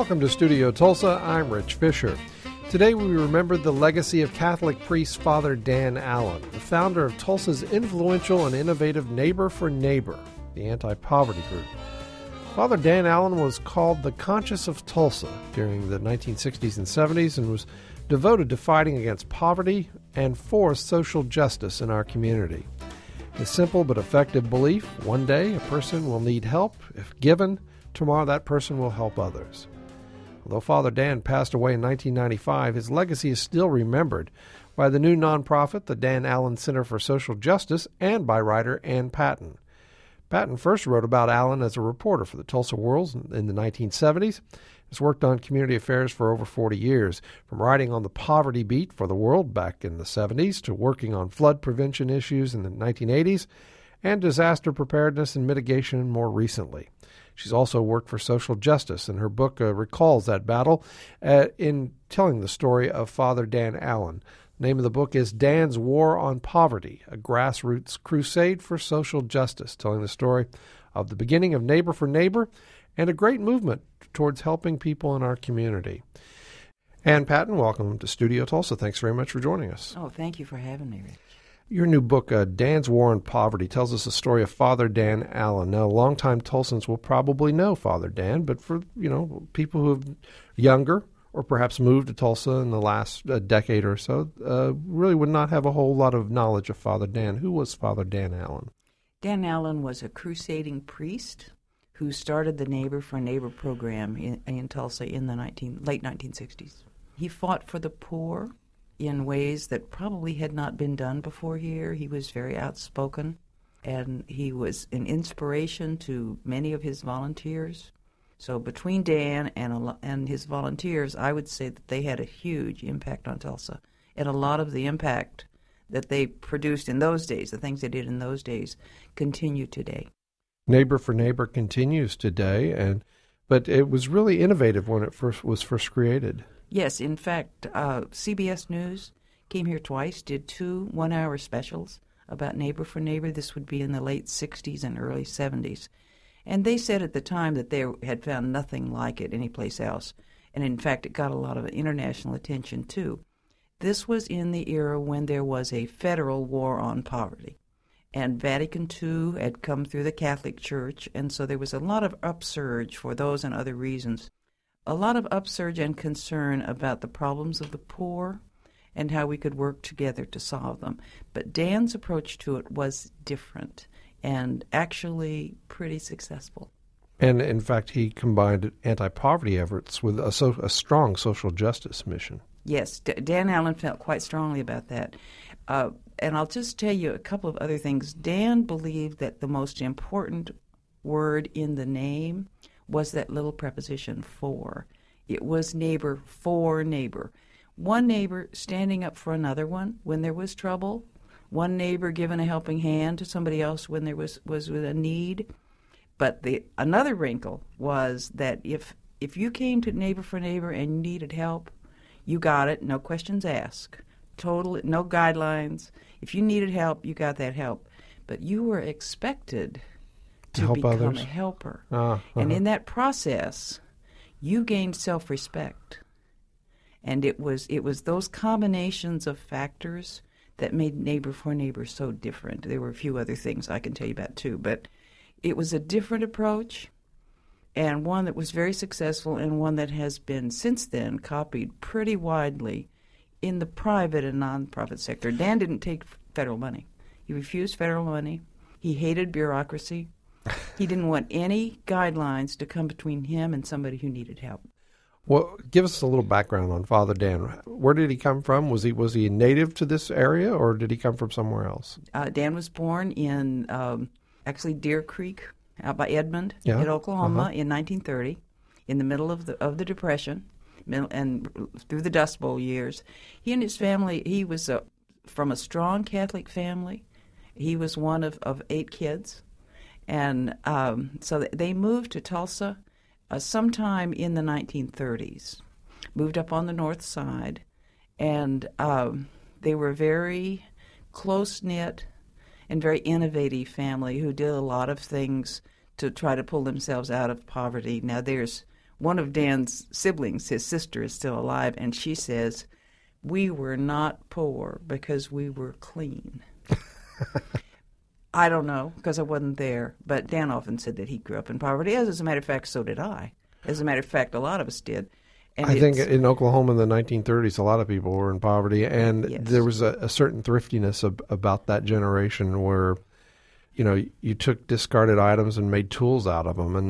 Welcome to Studio Tulsa. I'm Rich Fisher. Today we remember the legacy of Catholic priest Father Dan Allen, the founder of Tulsa's influential and innovative Neighbor for Neighbor, the anti-poverty group. Father Dan Allen was called the Conscience of Tulsa during the 1960s and 70s and was devoted to fighting against poverty and for social justice in our community. His simple but effective belief, one day a person will need help. If given, tomorrow that person will help others. Although Father Dan passed away in 1995, his legacy is still remembered by the new nonprofit, the Dan Allen Center for Social Justice, and by writer Ann Patton. Patton first wrote about Allen as a reporter for the Tulsa World in the 1970s. He's worked on community affairs for over 40 years, from writing on the poverty beat for the World back in the 70s to working on flood prevention issues in the 1980s and disaster preparedness and mitigation more recently. She's also worked for social justice, and her book recalls that battle in telling the story of Father Dan Allen. The name of the book is Dan's War on Poverty, a grassroots crusade for social justice, telling the story of the beginning of Neighbor for Neighbor and a great movement towards helping people in our community. Ann Patton, welcome to Studio Tulsa. Thanks very much for joining us. Oh, thank you for having me, Rich. Your new book, Dan's War on Poverty, tells us the story of Father Dan Allen. Now, longtime Tulsans will probably know Father Dan, but for people who are younger or perhaps moved to Tulsa in the last decade or so, really would not have a whole lot of knowledge of Father Dan. Who was Father Dan Allen? Dan Allen was a crusading priest who started the Neighbor for Neighbor program in Tulsa in the late 1960s. He fought for the poor in ways that probably had not been done before here. He was very outspoken, and he was an inspiration to many of his volunteers. So between Dan and his volunteers, I would say that they had a huge impact on Tulsa. And a lot of the impact that they produced in those days, the things they did in those days, continue today. Neighbor for Neighbor continues today, but it was really innovative when it was first created. Yes, in fact, CBS News came here twice, did 2 one-hour specials about Neighbor for Neighbor. This would be in the late 60s and early 70s. And they said at the time that they had found nothing like it anyplace else. And in fact, it got a lot of international attention, too. This was in the era when there was a federal war on poverty. And Vatican II had come through the Catholic Church, and so there was a lot of upsurge for those and other reasons. A lot of upsurge and concern about the problems of the poor and how we could work together to solve them. But Dan's approach to it was different and actually pretty successful. And, in fact, he combined anti-poverty efforts with a strong social justice mission. Yes, Dan Allen felt quite strongly about that. And I'll just tell you a couple of other things. Dan believed that the most important word in the name was that little preposition for. It was neighbor for neighbor. One neighbor standing up for another one when there was trouble. One neighbor giving a helping hand to somebody else when there was with a need. But another wrinkle was that if you came to Neighbor for Neighbor and you needed help, you got it, no questions asked. No guidelines. If you needed help, you got that help. But you were expected to become others. A helper. And in that process, you gained self-respect. And it was those combinations of factors that made Neighbor for Neighbor so different. There were a few other things I can tell you about, too. But it was a different approach, and one that was very successful, and one that has been, since then, copied pretty widely in the private and nonprofit sector. Dan didn't take federal money. He refused federal money. He hated bureaucracy. He didn't want any guidelines to come between him and somebody who needed help. Well, give us a little background on Father Dan. Where did he come from? Was he a native to this area, or did he come from somewhere else? Dan was born in, actually, Deer Creek, out by Edmond, in Oklahoma, in 1930, in the middle of the Depression, and through the Dust Bowl years. He and his family, he was from a strong Catholic family. He was one of 8 kids. And so they moved to Tulsa sometime in the 1930s, moved up on the north side, and they were a very close-knit and very innovative family who did a lot of things to try to pull themselves out of poverty. Now, there's one of Dan's siblings, his sister, is still alive, and she says, "We were not poor because we were clean." I don't know, because I wasn't there, but Dan often said that he grew up in poverty. As a matter of fact, so did I. As a matter of fact, a lot of us did. And I think in Oklahoma in the 1930s, a lot of people were in poverty, and yes. there was a certain thriftiness about that generation where, you took discarded items and made tools out of them,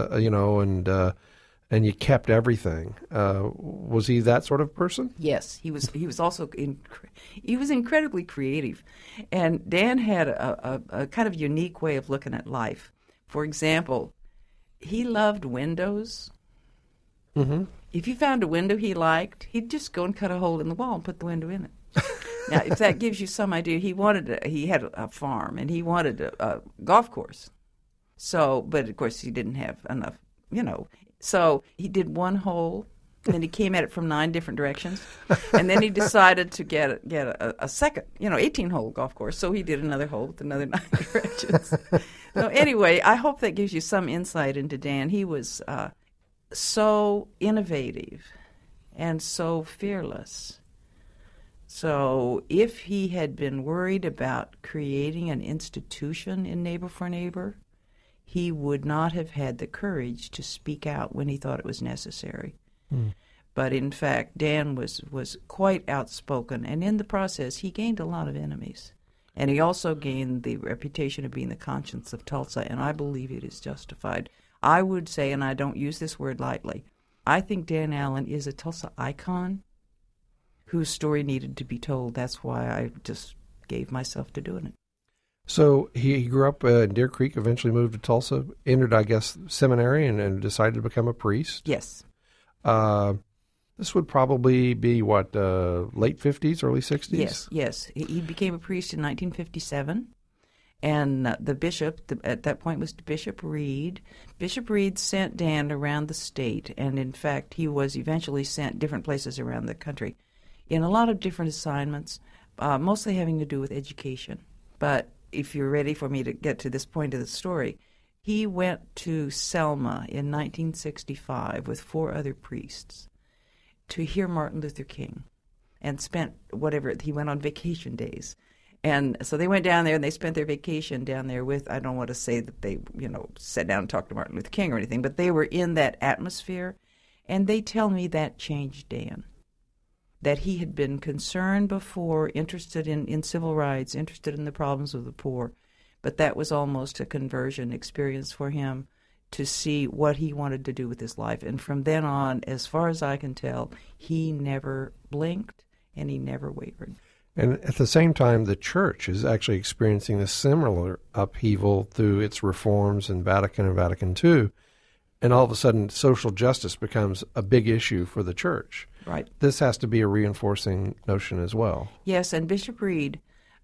and you kept everything. Was he that sort of person? Yes, he was. He was also he was incredibly creative, and Dan had a kind of unique way of looking at life. For example, he loved windows. Mm-hmm. If you found a window he liked, he'd just go and cut a hole in the wall and put the window in it. Now, if that gives you some idea, he had a farm and he wanted a golf course. So, but of course he didn't have enough, So he did one hole, and then he came at it from 9 different directions, and then he decided to get a second, 18-hole golf course. So he did another hole with another 9 directions. So anyway, I hope that gives you some insight into Dan. He was so innovative and so fearless. So if he had been worried about creating an institution in Neighbor for Neighbor, he would not have had the courage to speak out when he thought it was necessary. Mm. But in fact, Dan was quite outspoken, and in the process, he gained a lot of enemies. And he also gained the reputation of being the conscience of Tulsa, and I believe it is justified. I would say, and I don't use this word lightly, I think Dan Allen is a Tulsa icon whose story needed to be told. That's why I just gave myself to doing it. So he grew up in Deer Creek, eventually moved to Tulsa, entered, I guess, seminary, and decided to become a priest. Yes. This would probably be, late 50s, early 60s? Yes. He became a priest in 1957, and the bishop at that point was Bishop Reed. Bishop Reed sent Dan around the state, and in fact, he was eventually sent different places around the country in a lot of different assignments, mostly having to do with education. But if you're ready for me to get to this point of the story, he went to Selma in 1965 with 4 other priests to hear Martin Luther King, and spent he went on vacation days. And so they went down there and they spent their vacation down there with, I don't want to say that they, sat down and talked to Martin Luther King or anything, but they were in that atmosphere. And they tell me that changed Dan. That he had been concerned before, interested in civil rights, interested in the problems of the poor, but that was almost a conversion experience for him to see what he wanted to do with his life. And from then on, as far as I can tell, he never blinked and he never wavered. And at the same time, the church is actually experiencing a similar upheaval through its reforms in Vatican and Vatican II. And all of a sudden, social justice becomes a big issue for the church. Right. This has to be a reinforcing notion as well. Yes, and Bishop Reed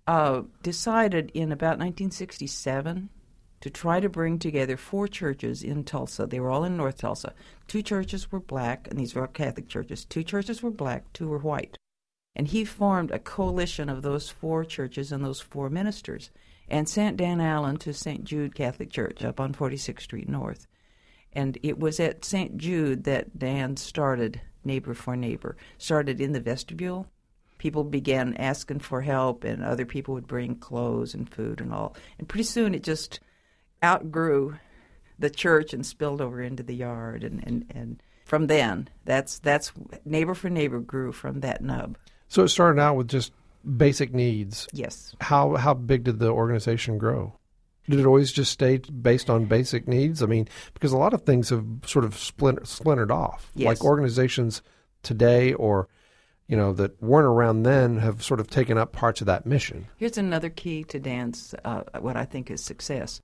decided in about 1967 to try to bring together 4 churches in Tulsa. They were all in North Tulsa. 2 churches were black, and these were Catholic churches. 2 churches were black, 2 were white. And he formed a coalition of those 4 churches and those 4 ministers and sent Dan Allen to St. Jude Catholic Church up on 46th Street North. And it was at St. Jude that Dan started Neighbor for Neighbor, started in the vestibule. People began asking for help, and other people would bring clothes and food and all. And pretty soon it just outgrew the church and spilled over into the yard. And from then, that's Neighbor for Neighbor grew from that nub. So it started out with just basic needs. Yes. How big did the organization grow? Did it always just stay based on basic needs? I mean, because a lot of things have sort of splintered off. Yes. Like organizations today or, that weren't around then have sort of taken up parts of that mission. Here's another key to Dan's, what I think is success.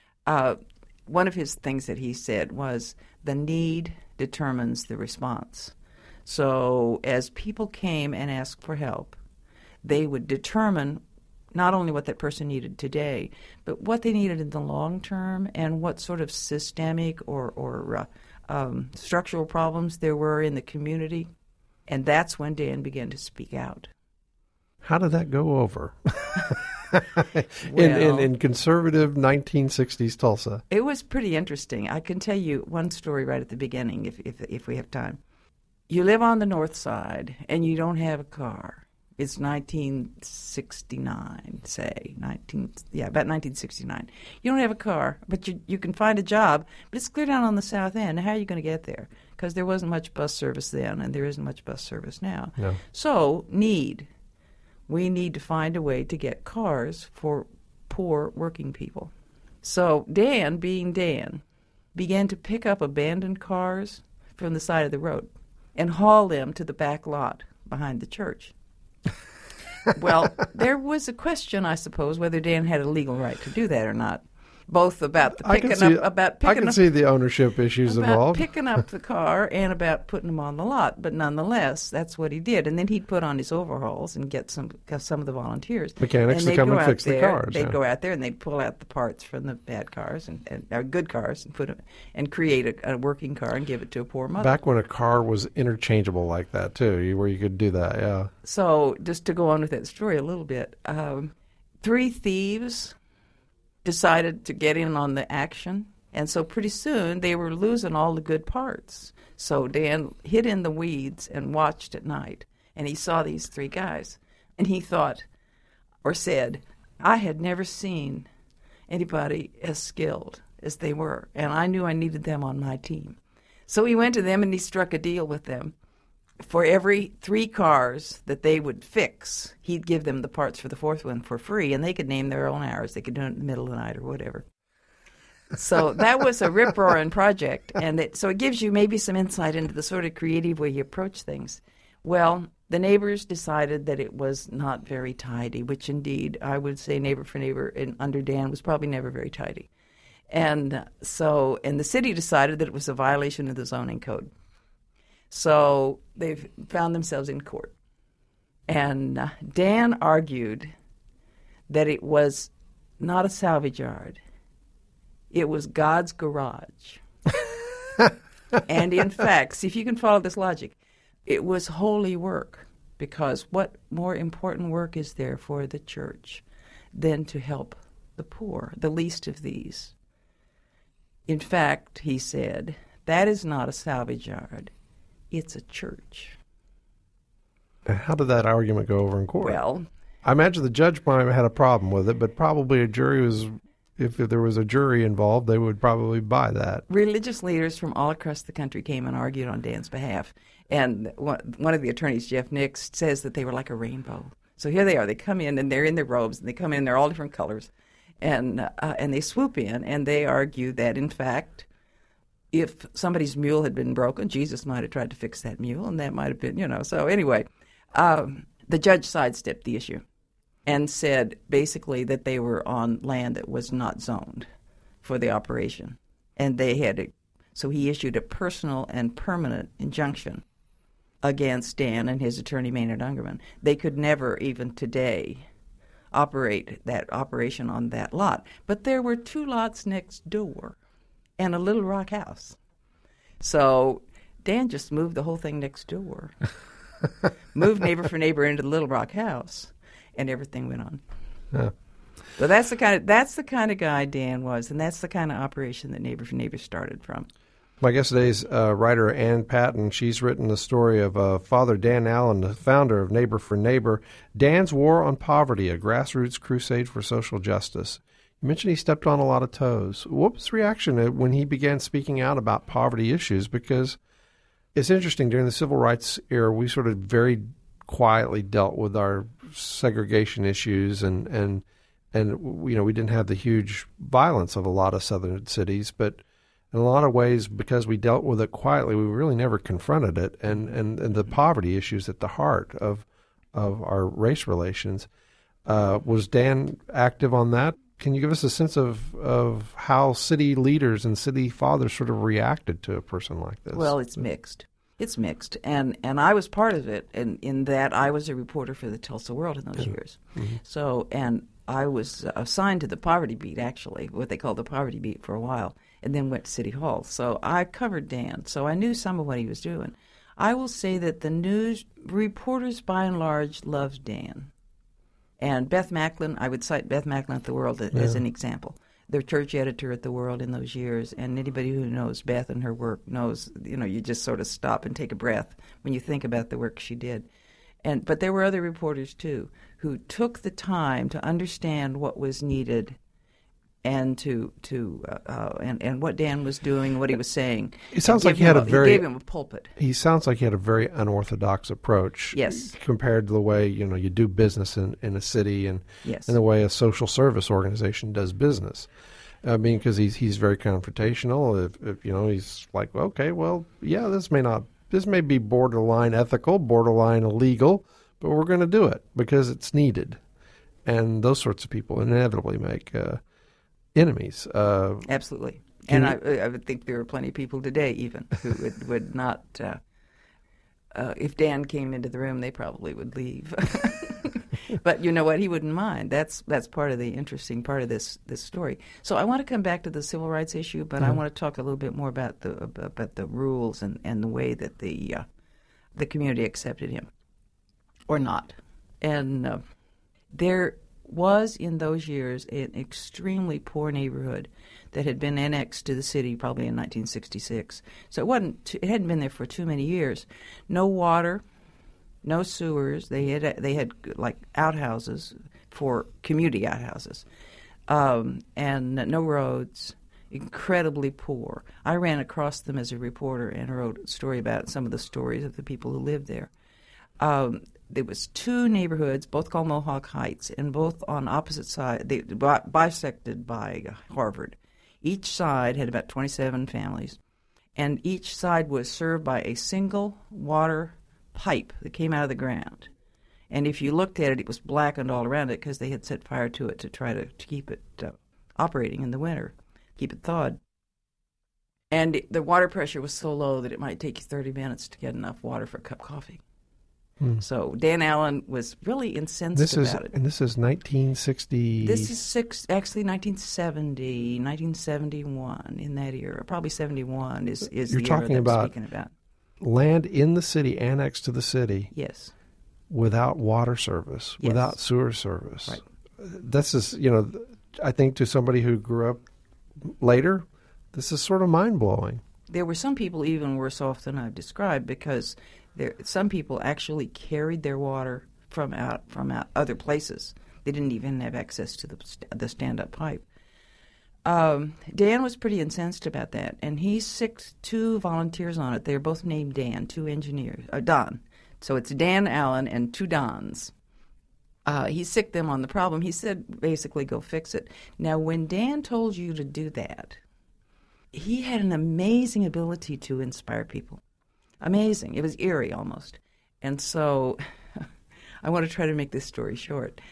One of his things that he said was, the need determines the response. So as people came and asked for help, they would determine not only what that person needed today, but what they needed in the long term and what sort of systemic or structural problems there were in the community. And that's when Dan began to speak out. How did that go over? in conservative 1960s Tulsa. It was pretty interesting. I can tell you one story right at the beginning if we have time. You live on the north side and you don't have a car. It's 1969, say, about 1969. You don't have a car, but you can find a job, but it's clear down on the south end. How are you going to get there? Because there wasn't much bus service then, and there isn't much bus service now. No. So, we need to find a way to get cars for poor working people. So Dan, being Dan, began to pick up abandoned cars from the side of the road and haul them to the back lot behind the church. Well, there was a question, I suppose, whether Dan had a legal right to do that or not. Both about the picking up, I can see the ownership issues involved. Picking up the car and about putting them on the lot, but nonetheless, that's what he did. And then he'd put on his overalls and get some of the volunteers, mechanics, to come and fix the cars. They'd go out there and they'd pull out the parts from the bad cars and good cars and put them and create a working car and give it to a poor mother. Back when a car was interchangeable like that too, where you could do that. Yeah. So just to go on with that story a little bit, 3 thieves decided to get in on the action, and so pretty soon they were losing all the good parts. So Dan hid in the weeds and watched at night, and he saw these 3 guys, and he thought, or said, I had never seen anybody as skilled as they were, and I knew I needed them on my team. So he went to them and he struck a deal with them. For every 3 cars that they would fix, he'd give them the parts for the 4th one for free, and they could name their own hours. They could do it in the middle of the night or whatever. So that was a rip-roaring project, and so it gives you maybe some insight into the sort of creative way you approach things. Well, the neighbors decided that it was not very tidy, which indeed I would say Neighbor for Neighbor under Dan was probably never very tidy. And the city decided that it was a violation of the zoning code. So they found themselves in court. And Dan argued that it was not a salvage yard. It was God's garage. And in fact, see if you can follow this logic, it was holy work, because what more important work is there for the church than to help the poor, the least of these? In fact, he said, that is not a salvage yard. It's a church. How did that argument go over in court? Well, I imagine the judge might have had a problem with it, but probably a jury was, if there was a jury involved, they would probably buy that. Religious leaders from all across the country came and argued on Dan's behalf. And one of the attorneys, Jeff Nix, says that they were like a rainbow. So here they are. They come in, and they're in their robes, and they come in, they're all different colors. And they swoop in, and they argue that, in fact, if somebody's mule had been broken, Jesus might have tried to fix that mule, and that might have been, So anyway, the judge sidestepped the issue and said basically that they were on land that was not zoned for the operation. And so he issued a personal and permanent injunction against Dan and his attorney, Maynard Ungerman. They could never, even today, operate that operation on that lot. But there were 2 lots next door and a Little Rock house. So Dan just moved the whole thing next door, moved Neighbor for Neighbor into the Little Rock house, and everything went on. Yeah. So that's the kind of guy Dan was, and that's the kind of operation that Neighbor for Neighbor started from. My guest today's writer Ann Patton. She's written the story of Father Dan Allen, the founder of Neighbor for Neighbor, Dan's War on Poverty, a grassroots crusade for social justice. You mentioned he stepped on a lot of toes. What was his reaction when he began speaking out about poverty issues? Because it's interesting, during the civil rights era, we sort of very quietly dealt with our segregation issues, and we didn't have the huge violence of a lot of southern cities, but in a lot of ways, because we dealt with it quietly, we really never confronted it, and the poverty issues at the heart of our race relations. Was Dan active on that? Can you give us a sense of how city leaders and city fathers sort of reacted to a person like this? Well, it's mixed. It's mixed, and I was part of it, in that I was a reporter for the Tulsa World in those years. Mm-hmm. So, and I was assigned to the poverty beat, actually, what they called the poverty beat for a while, and then went to City Hall. So I covered Dan, so I knew some of what he was doing. I will say that the news reporters, by and large, loved Dan. And Beth Macklin, I would cite Beth Macklin at the World as an example. Their church editor at the World in those years, and anybody who knows Beth and her work knows, you just sort of stop and take a breath when you think about the work she did. But there were other reporters, too, who took the time to understand what was needed and and what Dan was doing, what he was saying. It sounds like he gave him a pulpit. He sounds like he had a very unorthodox approach. Yes. Compared to the way you do business in a city and yes. and the way a social service organization does business. Because he's very confrontational. If he's like, okay, well, yeah, this may be borderline ethical, borderline illegal, but we're going to do it because it's needed. And those sorts of people inevitably make enemies. Absolutely. And I would think there are plenty of people today even who would not, if Dan came into the room, they probably would leave. But you know what? He wouldn't mind. That's part of the interesting part of this story. So I want to come back to the civil rights issue, but I want to talk a little bit more about the rules and the way that the community accepted him or not. And there was in those years an extremely poor neighborhood that had been annexed to the city probably in 1966. So it hadn't been there for too many years. No water. No sewers. They had like outhouses for community outhouses, and no roads. Incredibly poor. I ran across them as a reporter and wrote a story about some of the stories of the people who lived there. There was two neighborhoods, both called Mohawk Heights, and both on opposite sides. They bisected by Harvard. Each side had about 27 families, and each side was served by a single water pipe that came out of the ground. And if you looked at it, it was blackened all around it because they had set fire to it to try to keep it operating in the winter, keep it thawed. And the water pressure was so low that it might take you 30 minutes to get enough water for a cup of coffee. So Dan Allen was really incensed about it. And this is 1960... This is actually 1970, 1971, in that era. Probably 71 is the era that I'm speaking about. Land in the city, annexed to the city. Yes. Without water service, yes. Without sewer service. Right. This is, I think to somebody who grew up later, this is sort of mind-blowing. There were some people even worse off than I've described because some people actually carried their water from out other places. They didn't even have access to the stand-up pipe. Dan was pretty incensed about that, and he sicked two volunteers on it. They're both named Dan, two engineers. Don. So it's Dan Allen and two Dons. He sicked them on the problem. He said, basically, go fix it. Now, when Dan told you to do that, he had an amazing ability to inspire people. Amazing. It was eerie almost. And so I want to try to make this story short.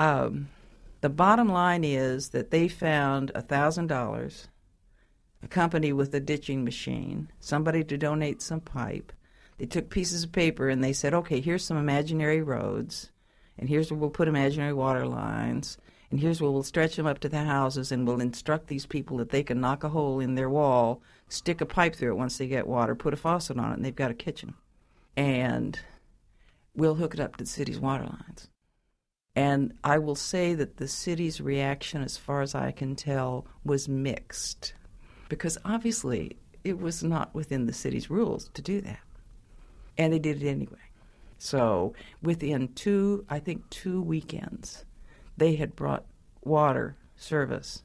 The bottom line is that they found $1,000, a company with a ditching machine, somebody to donate some pipe. They took pieces of paper and they said, okay, here's some imaginary roads, and here's where we'll put imaginary water lines, and here's where we'll stretch them up to the houses, and we'll instruct these people that they can knock a hole in their wall, stick a pipe through it once they get water, put a faucet on it, and they've got a kitchen. And we'll hook it up to the city's water lines. And I will say that the city's reaction, as far as I can tell, was mixed. Because obviously it was not within the city's rules to do that. And they did it anyway. So within two weekends, they had brought water service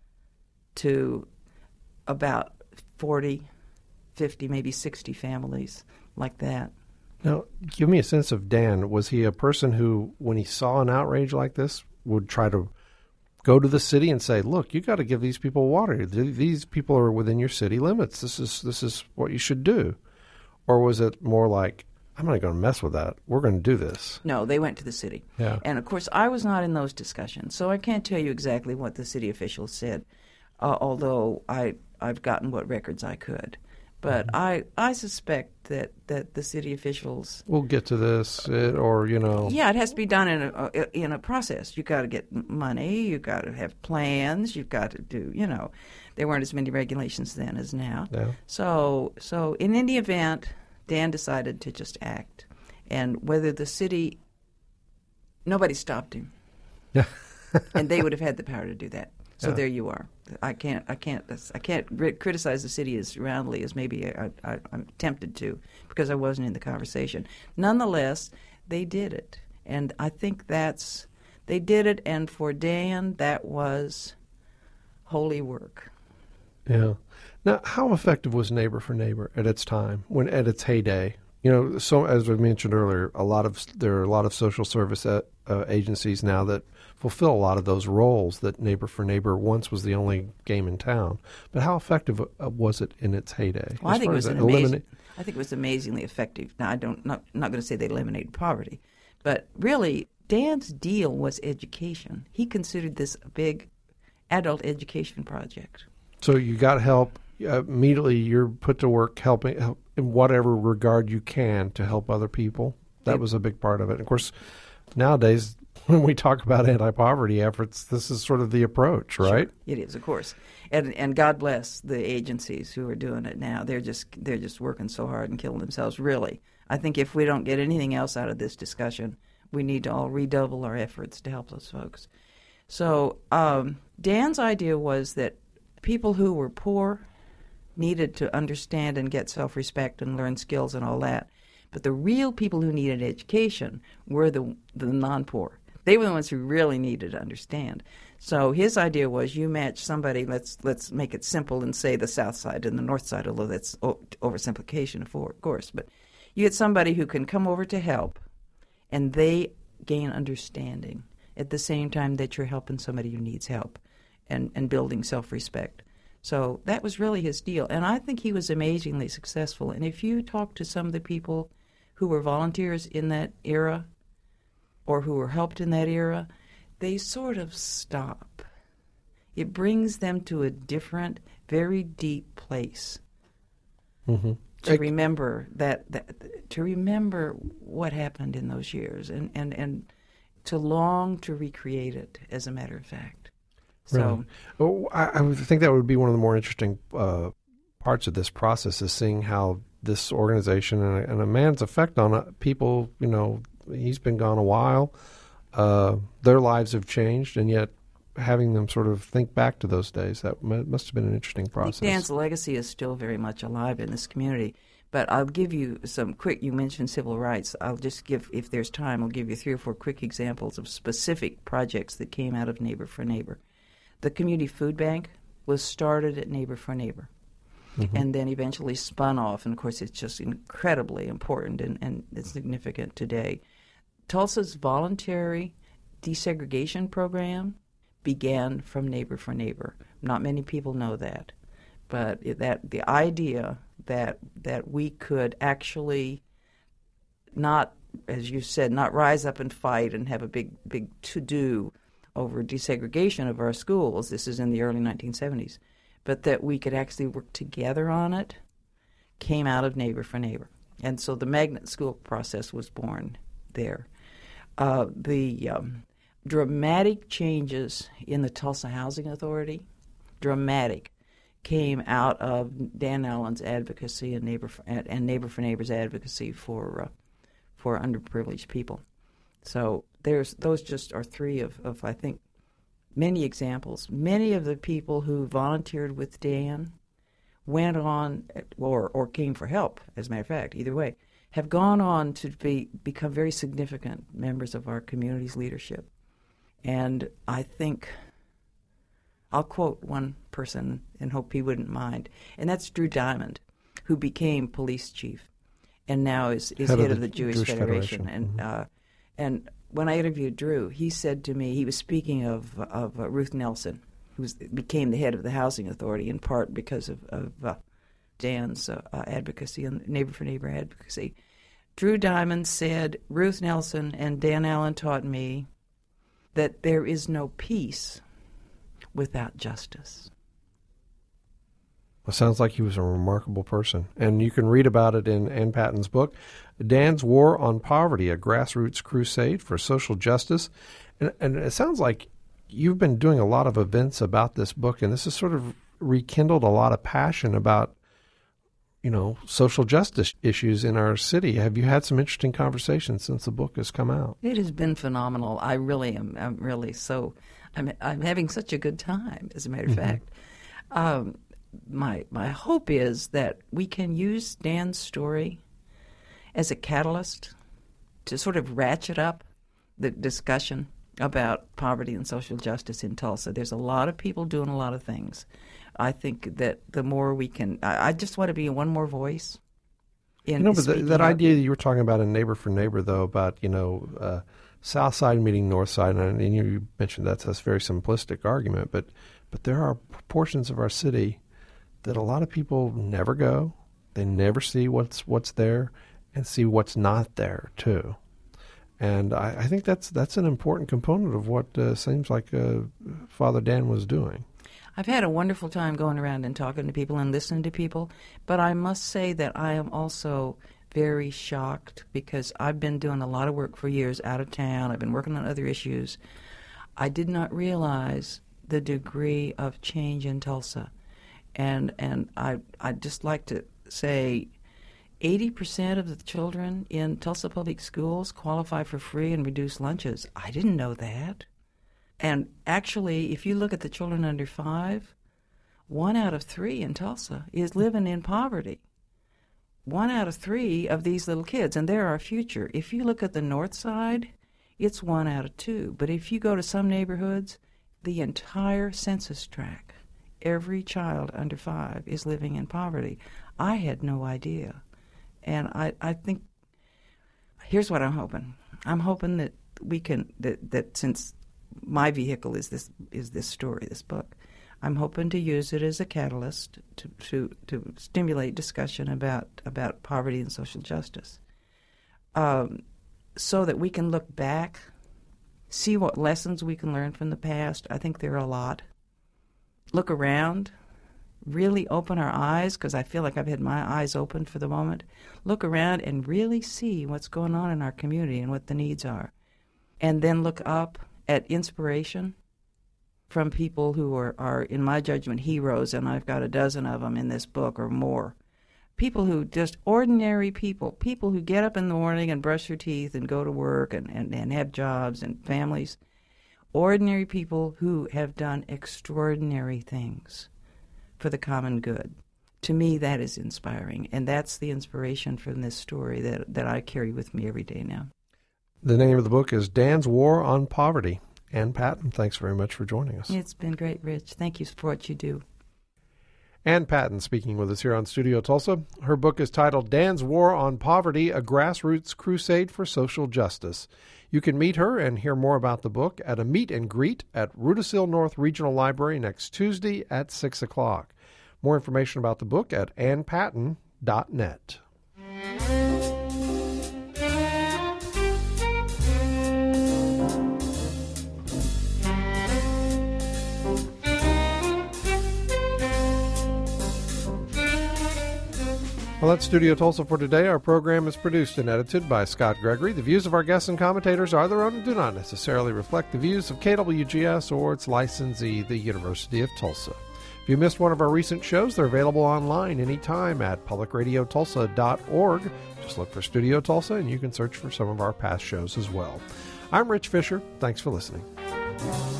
to about 40, 50, maybe 60 families like that. Now, give me a sense of Dan. Was he a person who, when he saw an outrage like this, would try to go to the city and say, look, you got to give these people water. These people are within your city limits. This is what you should do. Or was it more like, I'm not going to mess with that. We're going to do this. No, they went to the city. Yeah. And, of course, I was not in those discussions, so I can't tell you exactly what the city officials said, although I've gotten what records I could. But I suspect that the city officials... We'll get to this, Yeah, it has to be done in a process. You've got to get money. You've got to have plans. You've got to do, there weren't as many regulations then as now. Yeah. So in any event, Dan decided to just act. And whether the city... Nobody stopped him. And they would have had the power to do that. So Yeah. there you are. I can't criticize the city as roundly as maybe I'm tempted to, because I wasn't in the conversation. Nonetheless, they did it, and I think they did it. And for Dan, that was holy work. Yeah. Now, how effective was Neighbor for Neighbor at its time, when at its heyday? So as we mentioned earlier, there are a lot of social service agencies now that fulfill a lot of those roles that Neighbor for Neighbor once was the only game in town. But how effective was it in its heyday? Well, I think it was amazingly effective. Now, not going to say they eliminated poverty, but really, Dan's deal was education. He considered this a big adult education project. So you got help. Immediately you're put to work helping in whatever regard you can to help other people. That was a big part of it. And of course, nowadays, when we talk about anti-poverty efforts, this is sort of the approach, right? Sure. It is, of course. And God bless the agencies who are doing it now. They're just working so hard and killing themselves, really. I think if we don't get anything else out of this discussion, we need to all redouble our efforts to help those folks. So Dan's idea was that people who were poor needed to understand and get self-respect and learn skills and all that. But the real people who needed education were the non-poor. They were the ones who really needed to understand. So his idea was you match somebody, let's make it simple and say the South Side and the North Side, although that's oversimplification, of course. But you get somebody who can come over to help, and they gain understanding at the same time that you're helping somebody who needs help and building self-respect. So that was really his deal. And I think he was amazingly successful. And if you talk to some of the people who were volunteers in that era or who were helped in that era, they sort of stop. It brings them to a different, very deep place to remember to remember what happened in those years and to long to recreate it, as a matter of fact. So, I would think that would be one of the more interesting parts of this process, is seeing how this organization and a man's effect on people. He's been gone a while. Their lives have changed, and yet having them sort of think back to those days, that must have been an interesting process. I think Dan's legacy is still very much alive in this community. But I'll give you some quick, you mentioned civil rights. I'll just give, if there's time, I'll give you 3 or 4 quick examples of specific projects that came out of Neighbor for Neighbor. The community food bank was started at Neighbor for Neighbor, and then eventually spun off. And, of course, it's just incredibly important and it's significant today. Tulsa's voluntary desegregation program began from Neighbor for Neighbor. Not many people know that. But the idea that we could actually not, as you said, not rise up and fight and have a big to-do over desegregation of our schools. This is in the early 1970s. But that we could actually work together on it came out of Neighbor for Neighbor. And so the magnet school process was born there. The dramatic changes in the Tulsa Housing Authority, came out of Dan Allen's advocacy and Neighbor for Neighbor's advocacy for underprivileged people. So those just are 3 of I think many examples. Many of the people who volunteered with Dan went on or came for help, as a matter of fact, either way, have gone on to become very significant members of our community's leadership. And I think I'll quote one person and hope he wouldn't mind, and that's Drew Diamond, who became police chief and now is head of the Jewish Federation. And when I interviewed Drew, he said to me, he was speaking of Ruth Nelson, who became the head of the Housing Authority in part because of Dan's advocacy and Neighbor for Neighbor advocacy. Drew Diamond said, Ruth Nelson and Dan Allen taught me that there is no peace without justice. Well, sounds like he was a remarkable person. And you can read about it in Ann Patton's book, Dan's War on Poverty, a Grassroots Crusade for Social Justice. And it sounds like you've been doing a lot of events about this book, and this has sort of rekindled a lot of passion about social justice issues in our city. Have you had some interesting conversations since the book has come out? It has been phenomenal. I really am. I'm having such a good time, as a matter of fact. My hope is that we can use Dan's story as a catalyst to sort of ratchet up the discussion about poverty and social justice in Tulsa. There's a lot of people doing a lot of things. I think that the more we can, I just want to be one more voice. But that idea that you were talking about in Neighbor for Neighbor, though, about, South Side meeting North Side, and you mentioned that's a very simplistic argument, but there are portions of our city that a lot of people never go. They never see what's there and see what's not there, too. And I think that's an important component of what seems like Father Dan was doing. I've had a wonderful time going around and talking to people and listening to people, but I must say that I am also very shocked because I've been doing a lot of work for years out of town. I've been working on other issues. I did not realize the degree of change in Tulsa. And I'd just like to say 80% of the children in Tulsa Public Schools qualify for free and reduced lunches. I didn't know that. And actually, if you look at the children under 5, 1 out of 3 in Tulsa is living in poverty. 1 out of 3 of these little kids, and they're our future. If you look at the north side, it's 1 out of 2. But if you go to some neighborhoods, the entire census tract, every child under 5 is living in poverty. I had no idea. And I think, here's what I'm hoping. I'm hoping that we can, that since my vehicle is this story, this book, I'm hoping to use it as a catalyst to stimulate discussion about poverty and social justice, so that we can look back, see what lessons we can learn from the past. I think there are a lot. Look around, really open our eyes, because I feel like I've had my eyes open for the moment. Look around and really see what's going on in our community and what the needs are. And then look up at inspiration from people who are, in my judgment, heroes, and I've got a dozen of them in this book or more. People who just ordinary people who get up in the morning and brush their teeth and go to work and have jobs and families. Ordinary people who have done extraordinary things for the common good. To me, that is inspiring, and that's the inspiration from this story that I carry with me every day now. The name of the book is Dan's War on Poverty. Ann Patton, thanks very much for joining us. It's been great, Rich. Thank you for what you do. Ann Patton speaking with us here on Studio Tulsa. Her book is titled Dan's War on Poverty, A Grassroots Crusade for Social Justice. You can meet her and hear more about the book at a meet and greet at Rudisill North Regional Library next Tuesday at 6 o'clock. More information about the book at annpatton.net. Well, that's Studio Tulsa for today. Our program is produced and edited by Scott Gregory. The views of our guests and commentators are their own and do not necessarily reflect the views of KWGS or its licensee, the University of Tulsa. If you missed one of our recent shows, they're available online anytime at publicradiotulsa.org. Just look for Studio Tulsa and you can search for some of our past shows as well. I'm Rich Fisher. Thanks for listening.